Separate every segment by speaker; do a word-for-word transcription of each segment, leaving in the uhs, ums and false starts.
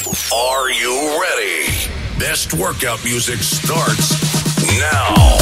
Speaker 1: Are you ready? Best workout music starts now.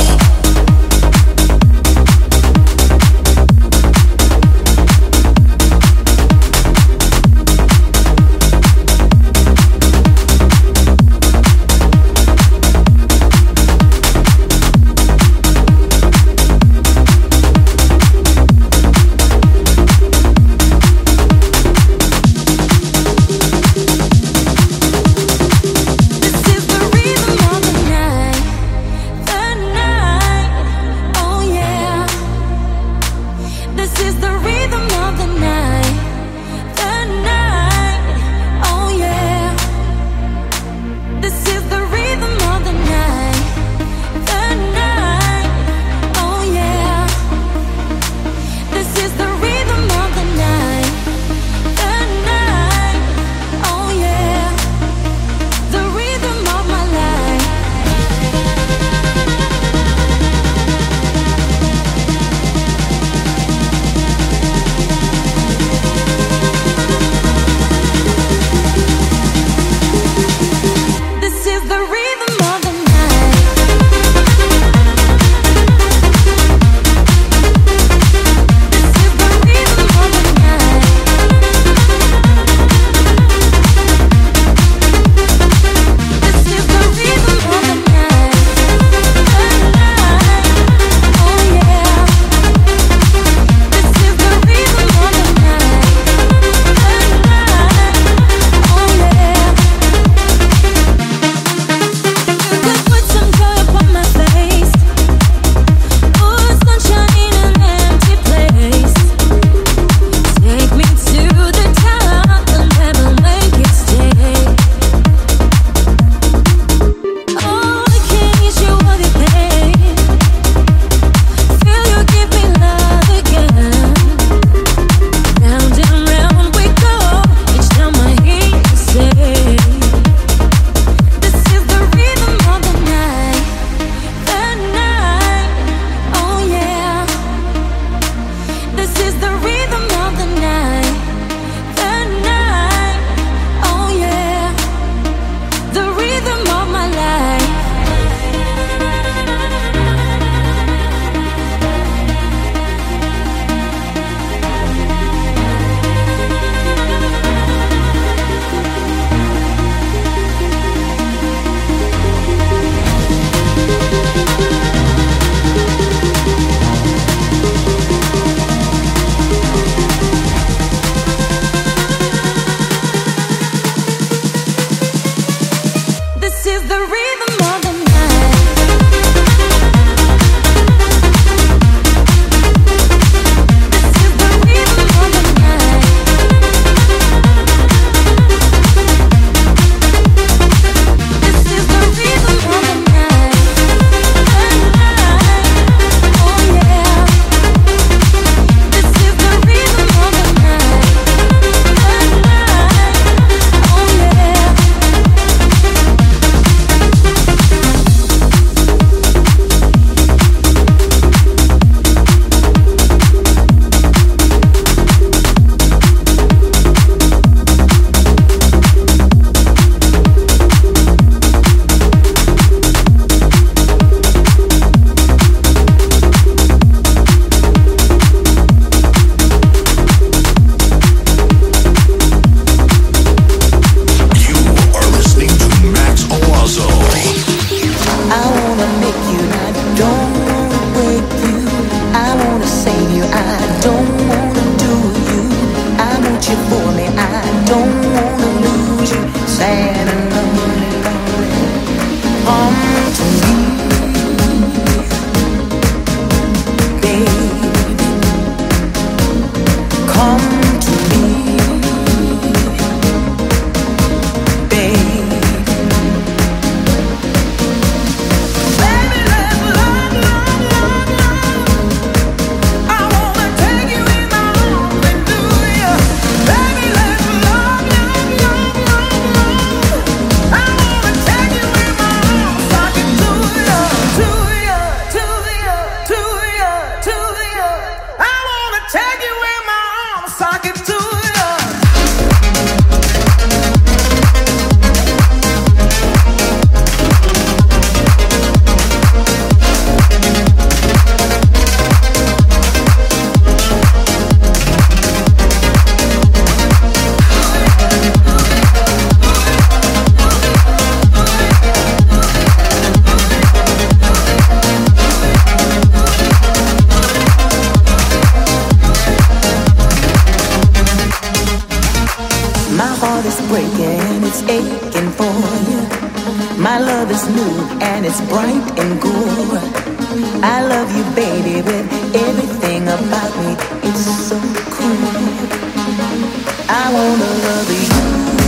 Speaker 2: My heart is breaking, it's aching for you. My love is new and it's bright and good. I love you, baby, with everything about me. It's so cool. I wanna love you,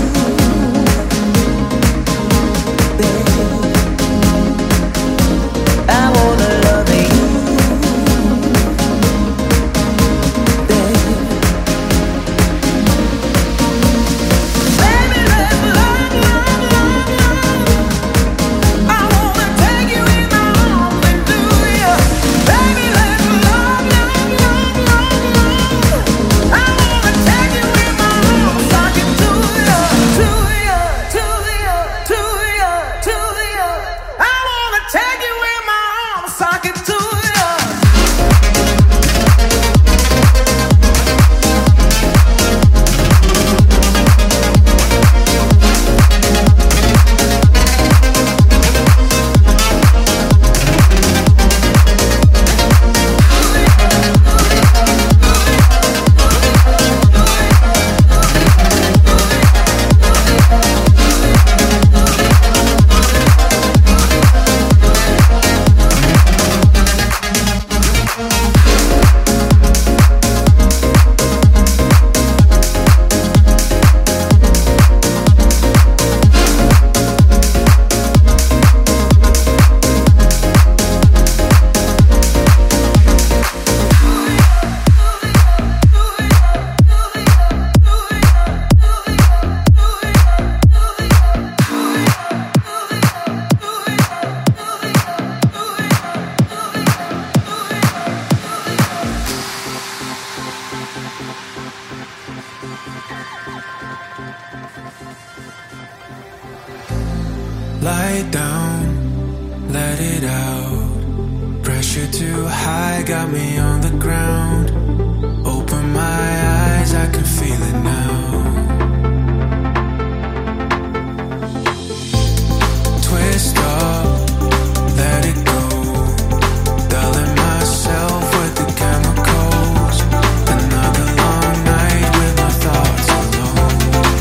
Speaker 2: baby. I wanna love you.
Speaker 3: Lie down, let it out. Pressure too high, got me on the ground. Open my eyes, I can feel it now. Twist up, let it go. Dulling myself with the chemicals. Another long night with my thoughts alone.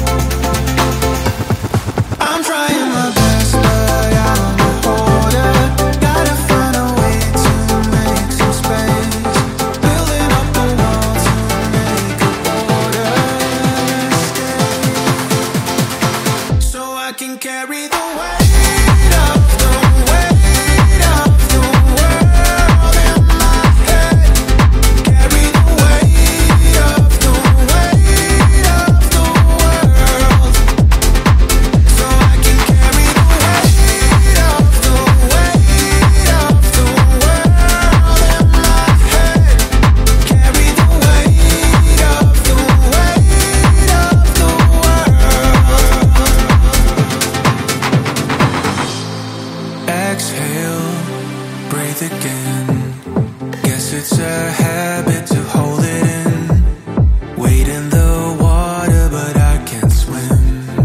Speaker 3: I'm trying my best, but I'm a hoarder. Gotta find a way to make some space. Building up a wall to make a border. Escape, so I can carry the weight of the weight of the world in my head. Carry the weight of the weight of the world. So I can carry the weight of the weight of the world in my head. Carry the weight of the weight of the world. Exhale, breathe again. Guess it's a habit to hold it in. Wade in the water, but I can't swim.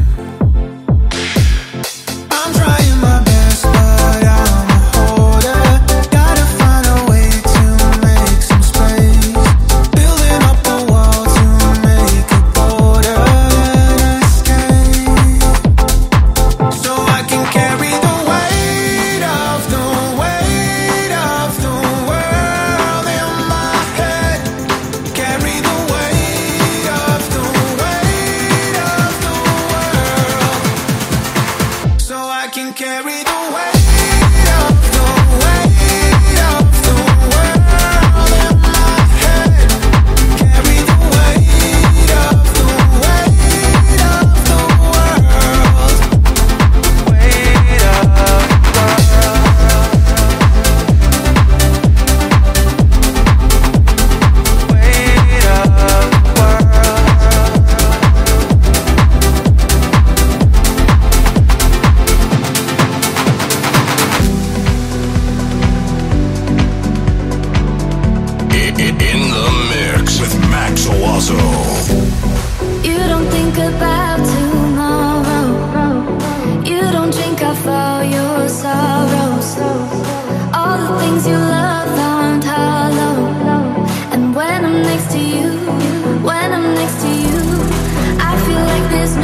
Speaker 3: I'm trying my best, but I'm a hoarder. Gotta find a way to make some space. Building up a wall to make a border and escape. So I can carry the weight of the weight of the world in my head. Carry the weight of the weight of the world. So I can carry the weight of the weight of the world in my head. Carry the weight of the weight of the world. Weight of the world. Weight of the world.
Speaker 1: In, in, in the mix with Max Owazo.
Speaker 4: You don't think about tomorrow. You don't drink off all your sorrows. All the things you love aren't hollow. And when I'm next to you, when I'm next to you, I feel like there's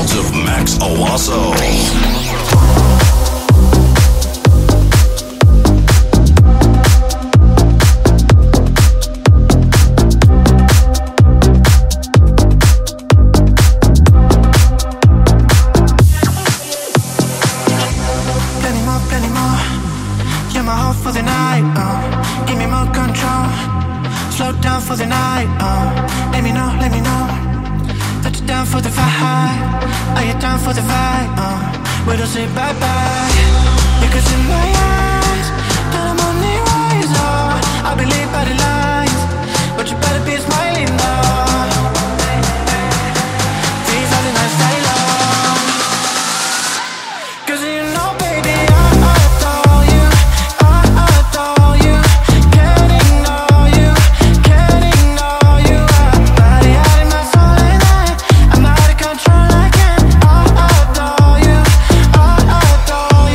Speaker 1: sounds of Max Owasso.
Speaker 3: For the night, uh, give me more control. Slow down for the night, uh, let me know, let me know. Touch it down for the vibe. Are you down for the vibe? Uh, we don't say bye bye. You can see my eyes that I'm on the rise. Oh, I believe by the lines, but you better be smiling now. These are the nights I love. 'Cause you know, baby, I adore you. Control, I can't, I adore you, I adore you.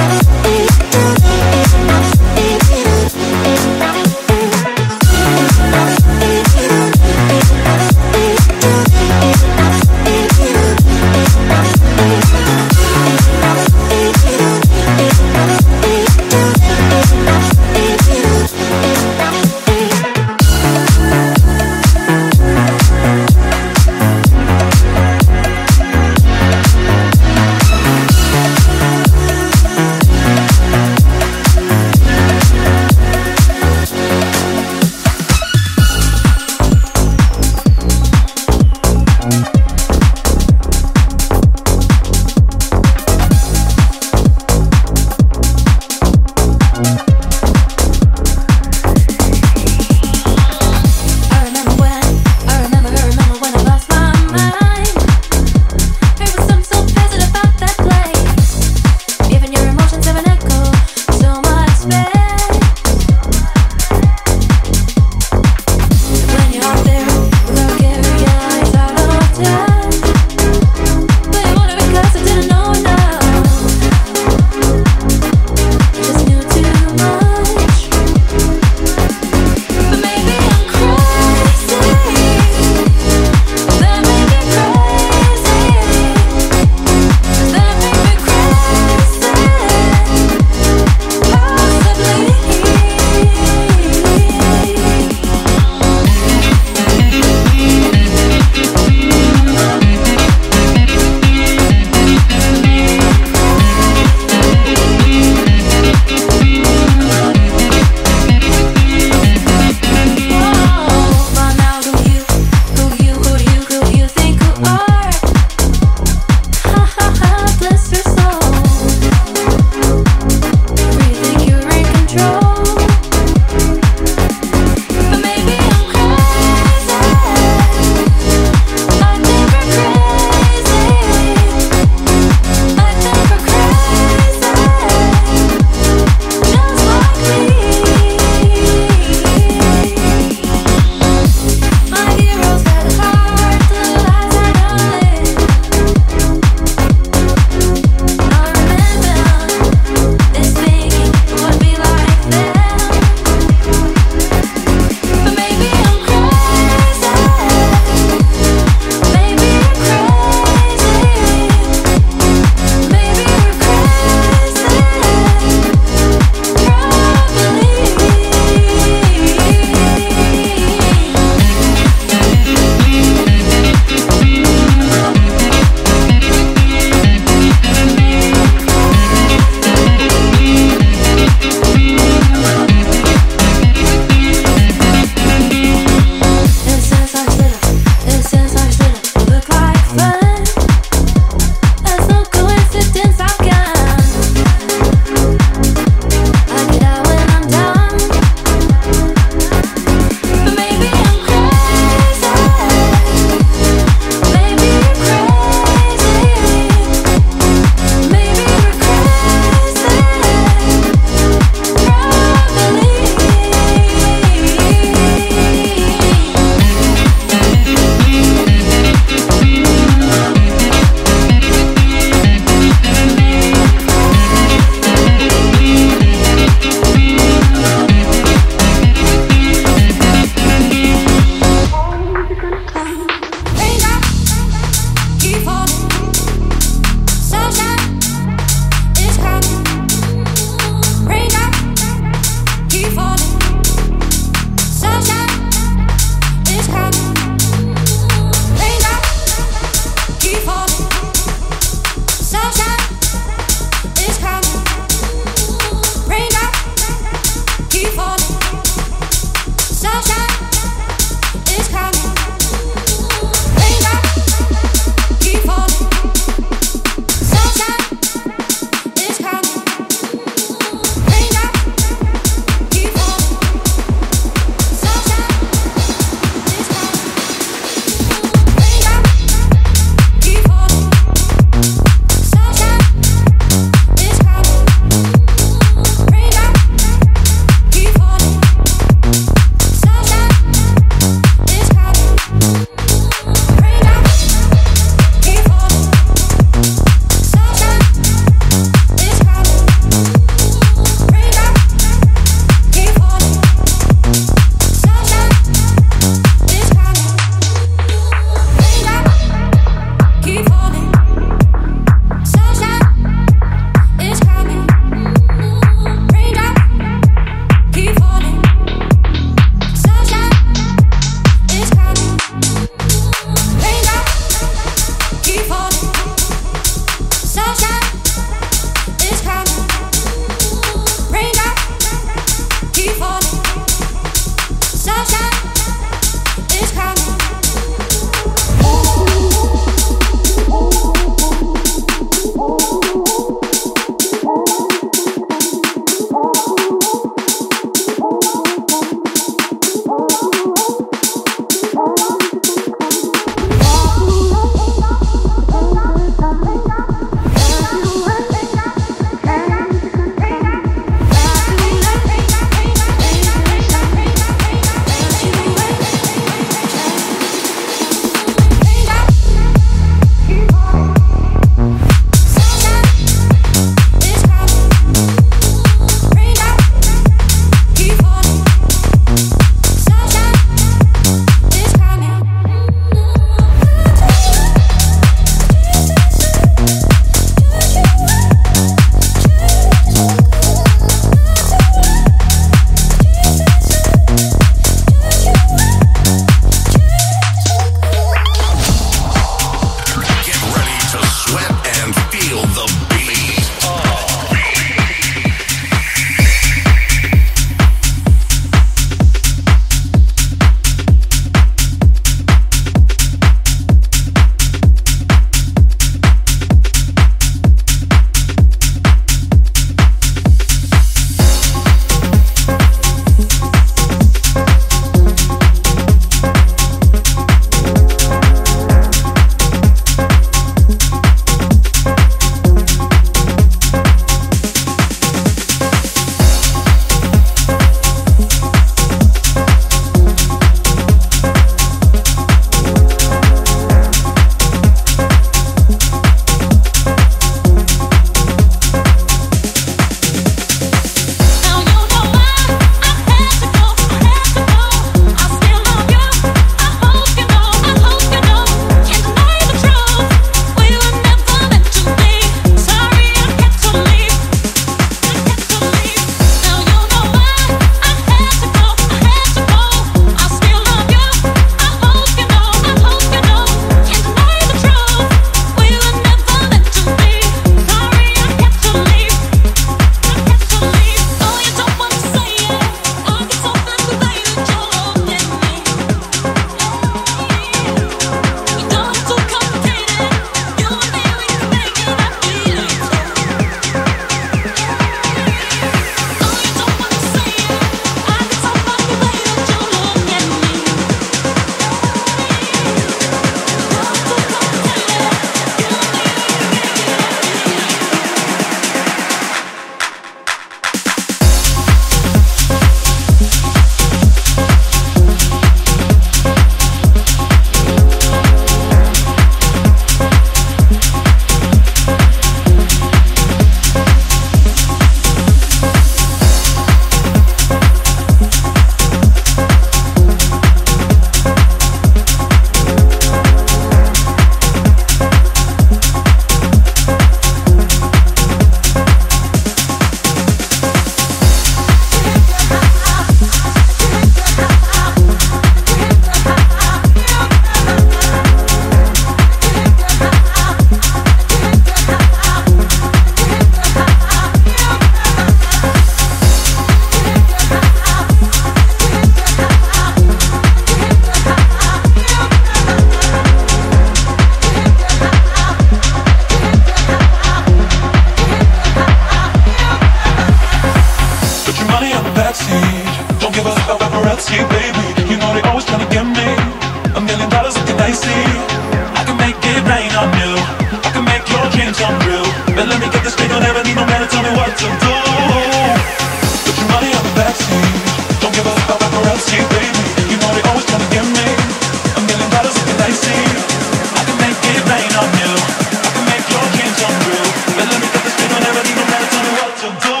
Speaker 5: what to do. Put your money on the backseat. Don't give a fuck about paparazzi, baby. You know they always come to get me. A million dollars if they see. I can make it rain on you. I can make your dreams come true. But let me get this feeling, never need no man to tell me what to do.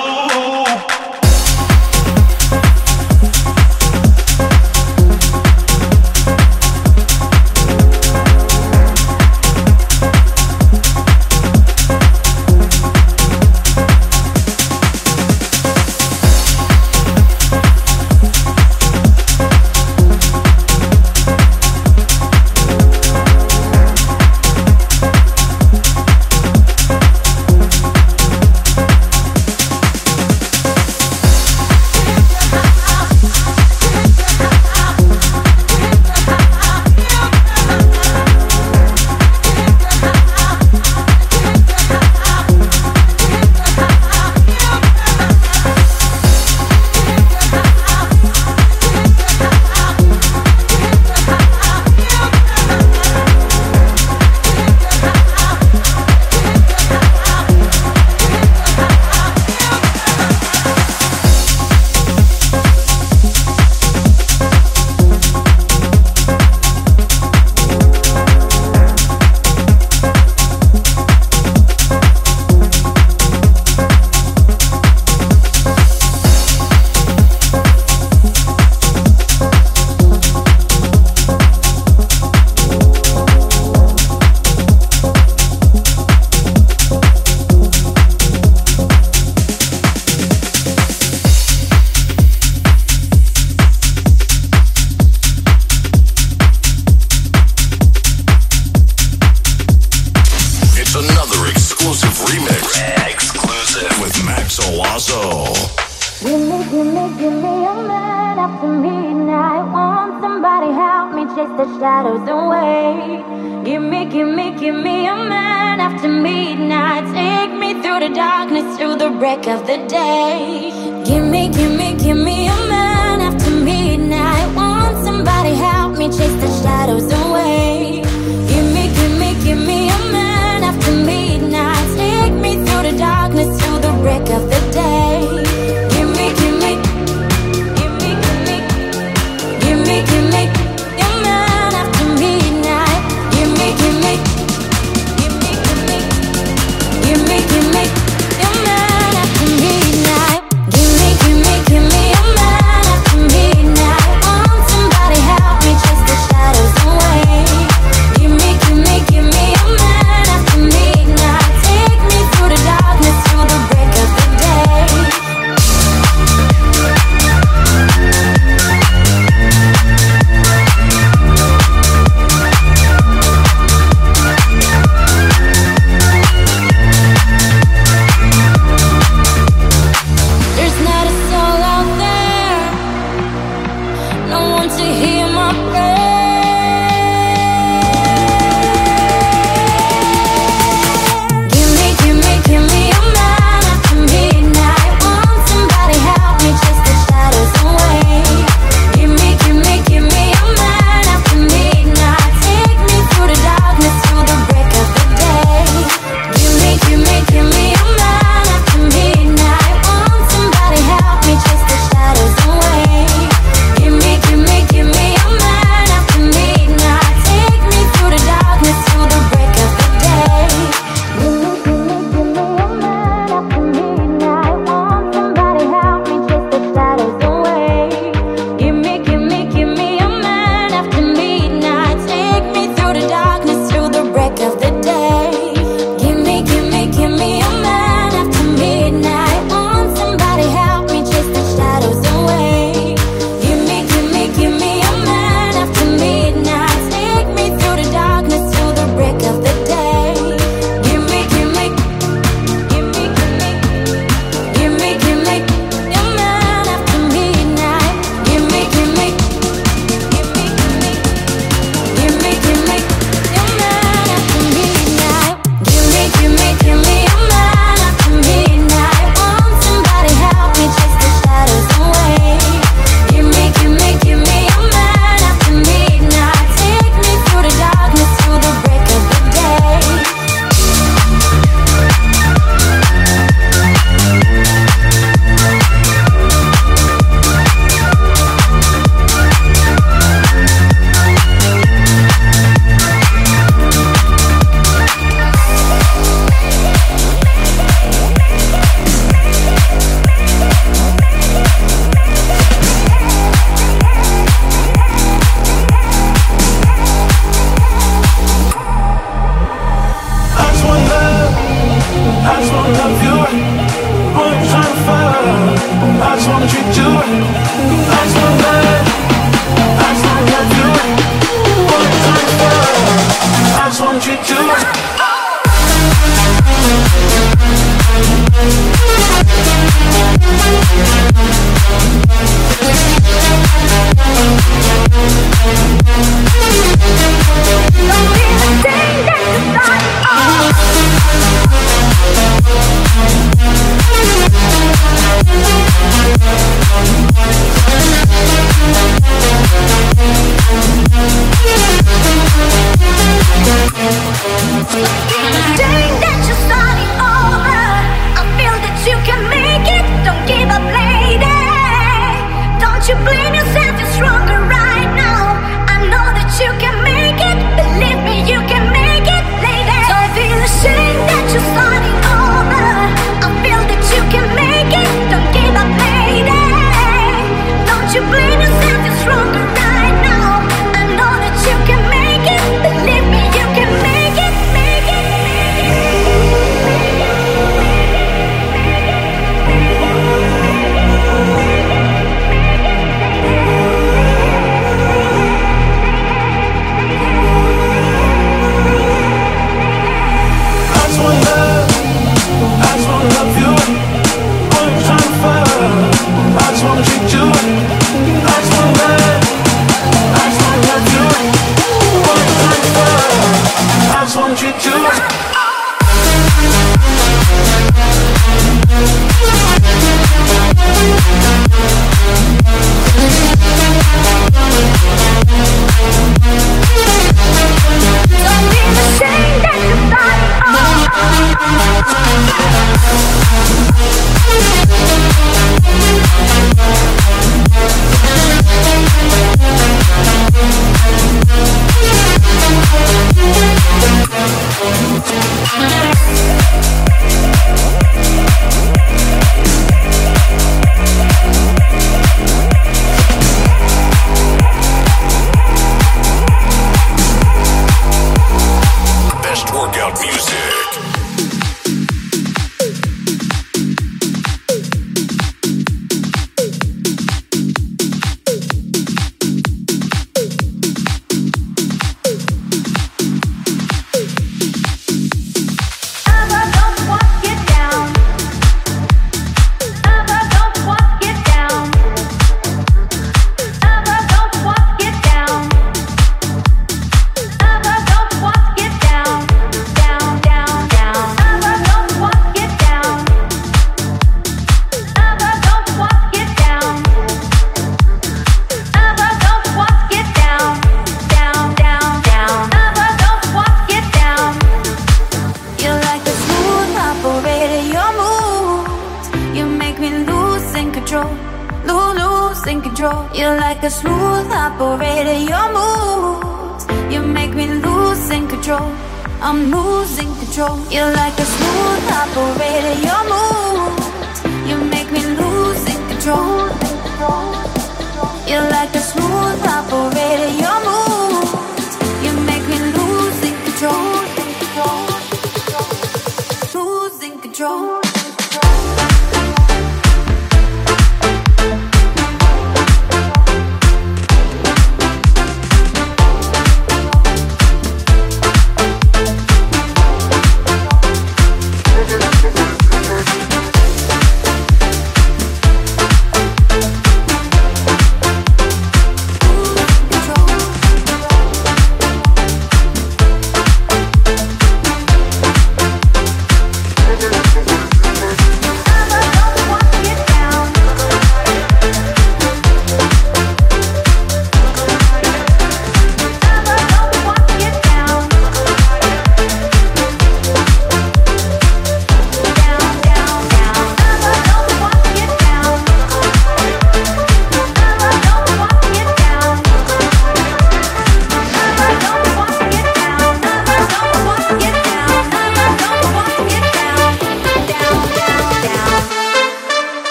Speaker 4: Of the day, give me, give me, give me a man after midnight. Want somebody help me chase the shadows away. Give me, give me, give me a man after midnight. Take me through the darkness to the break of the day. Give me, give me, give me, give me, give me, give me a man after midnight. Give me, give me, give me, give me, give me, give me a man after midnight. Give me, give me, give me a man after midnight. Want somebody help me chase the shadows away.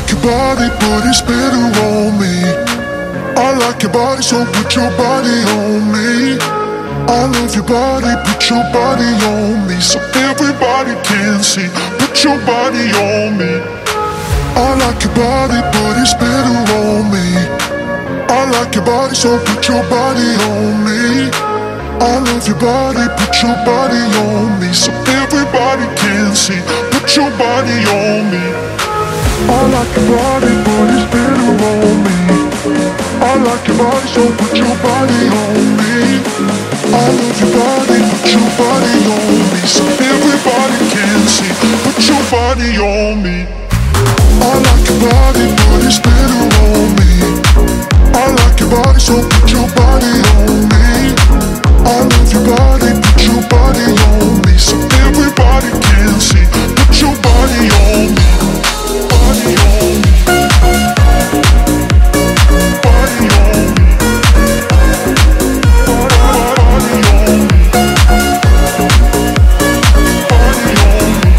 Speaker 3: like your body, but it's better on me. I like your body, so put your body on me. I love your body, put your body on me, so everybody can see. Put your body on me. I like your body, but it's better on me. I like your body, so put your body on me. I love your body, put your body on me, so everybody can see. Put your body on me. I like your body, but it's better on me. I like your body, so put your body on me. I love your body, put your body on me, so everybody can see. Put your body on me. I like your body, but it's better on me. I like your body, so put your body on me. I love your body, put your body on me, so everybody can see. Put your body on me. Body on me. Body on me. Body on me. Body on me.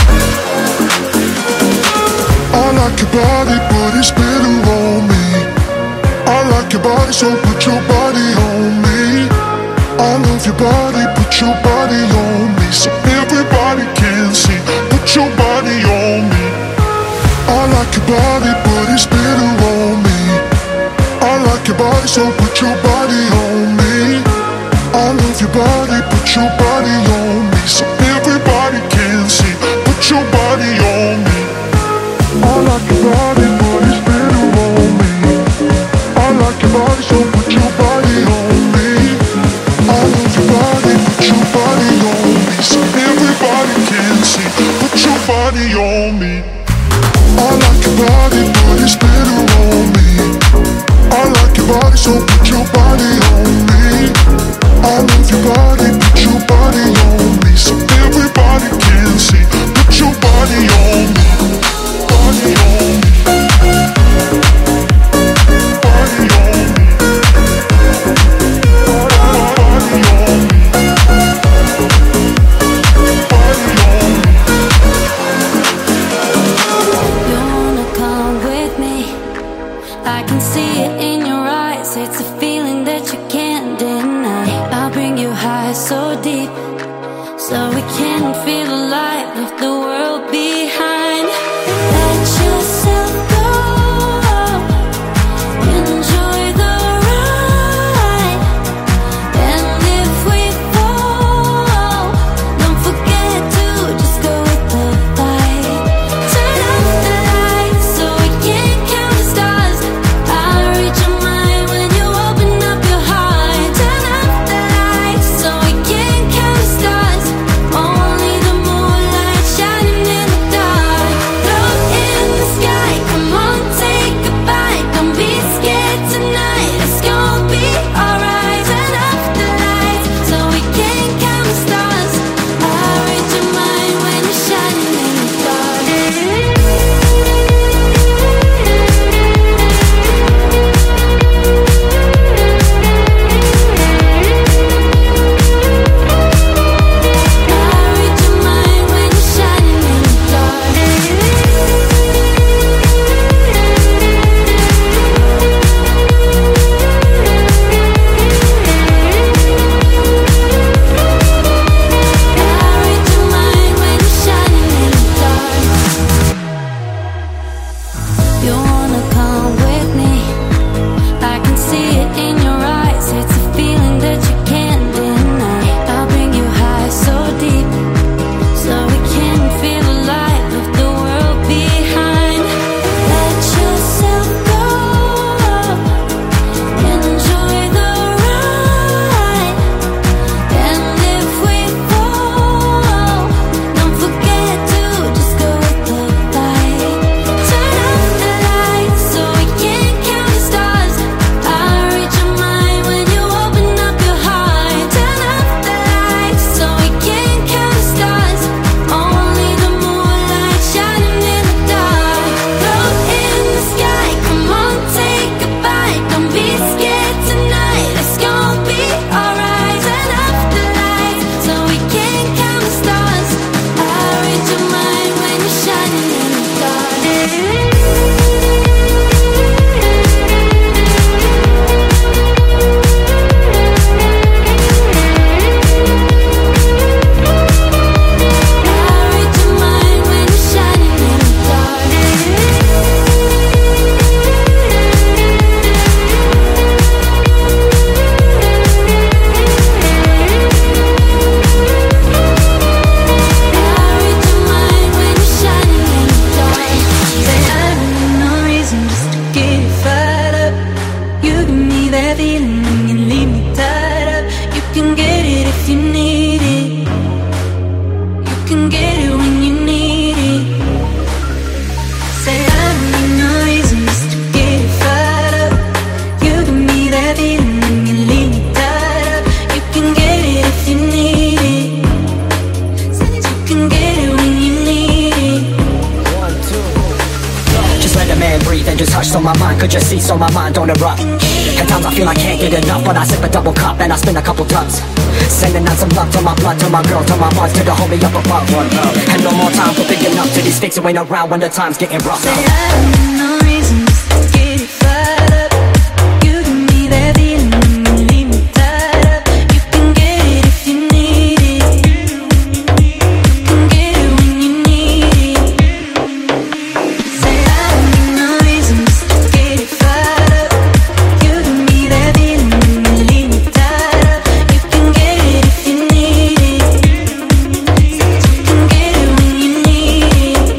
Speaker 3: I like your body, but it's better on me. I like your body, so put your body on me. I love your body, put your body on me, so everybody can see. Put your body on me. I like your body, but it's better on me. I like your body, so put your body on me. I love your body, put your body on me, so everybody can see. Put your body on me. I like your body, but it's better on me. I like your body, so put your body on me. I love your body, put your body on me, so everybody can see. Put your body on me. I like your body, but it's better on me. I like your body, so put your body on me. I love your body, put your body on me, so everybody can see. Put your body on me. Body on me. Body on me. Body on me. Body on me.
Speaker 4: You wanna come with me? I can see it in your eyes. It's a feeling that you can't deny. I'll bring you high so deep, so we can feel alive. Leave the world behind. Let yourself go. Enjoy the ride. And if we fall, don't forget to just go with the fight. Turn off the lights so we can count the stars. I'll read your mind when you open up your heart. Turn off the lights so we can count the stars. Only the moonlight shining in the dark. Look in the sky
Speaker 6: my mind, could you see so my mind don't erupt? At times I feel I can't get enough, but I sip a double cup and I spin a couple tubs. Sending out some love to my blood, to my girl, to my heart, to the homie up above. One love. And no more time for picking up to these sticks who ain't around when the time's getting rough.
Speaker 4: Say I don't know reason just to get it fired up. You give me that feeling when you leave me tied up. You can get it if you need it. You can get it when you need it. Say I don't need no reason just to get it fired up. You give me that feeling when you leave me tied up. You can get it if you need it. You can get it when you need it.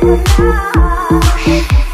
Speaker 4: now.